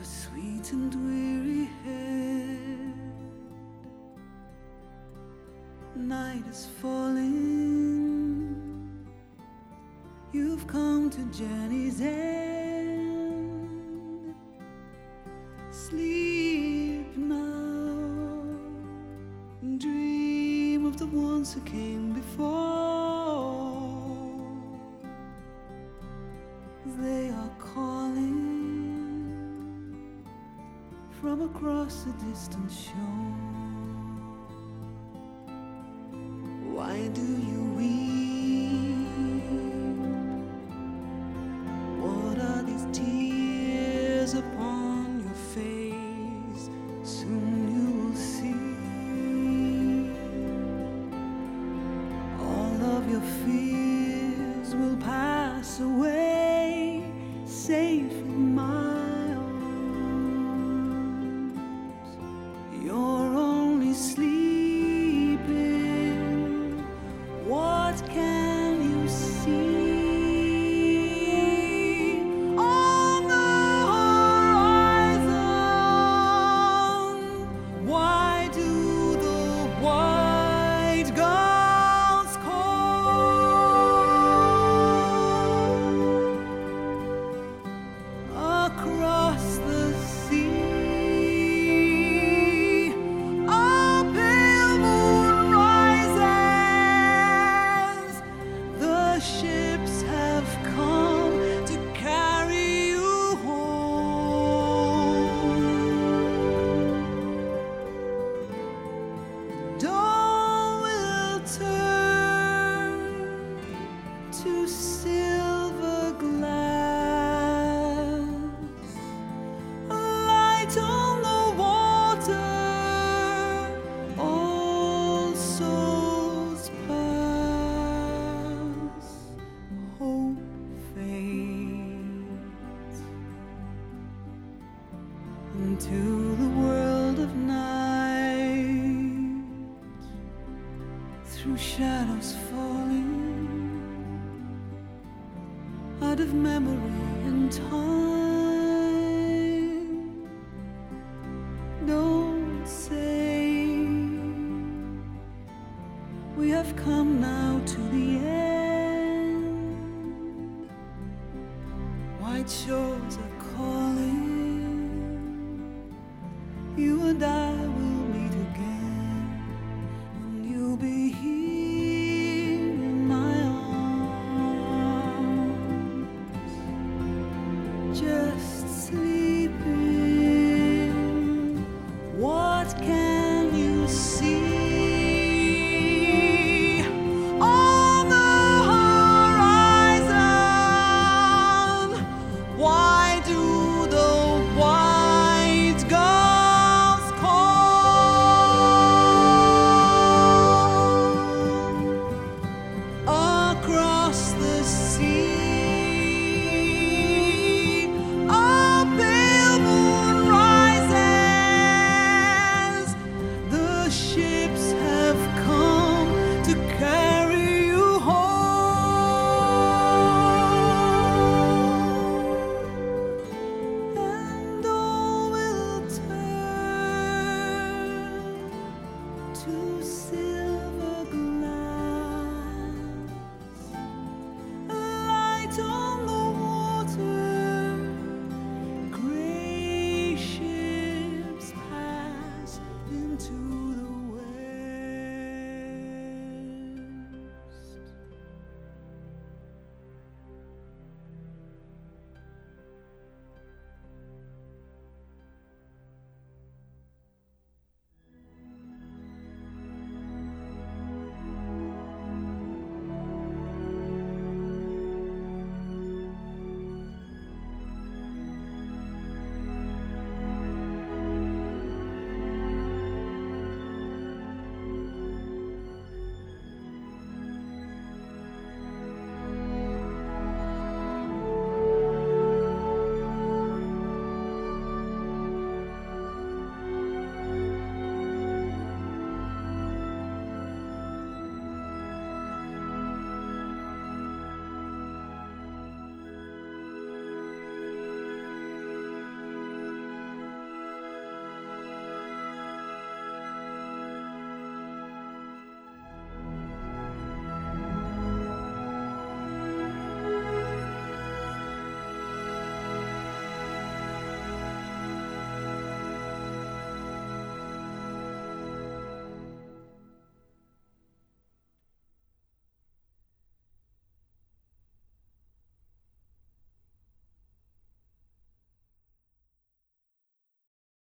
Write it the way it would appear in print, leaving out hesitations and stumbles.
a sweet and weary head. Night is falling, you've come to journey's end. Sleep now, dream of the ones who came before. They are calling from across a distant shore. Why do you weep? What are these tears upon your face? Soon you will see all of your fears will pass away, safe in my arms. You're only sleeping. What can you see on the horizon? Why do the white gulls call across the sea? A pale moon rises. The ships have come to carry you home. Dawn will turn to silver glass, a light on the water, all souls pass, hope fades into the world of night, through shadows falling out of memory and time. Don't say we have come now to the end. White shores are calling. You and I will meet again, and you'll be here in my arms. Just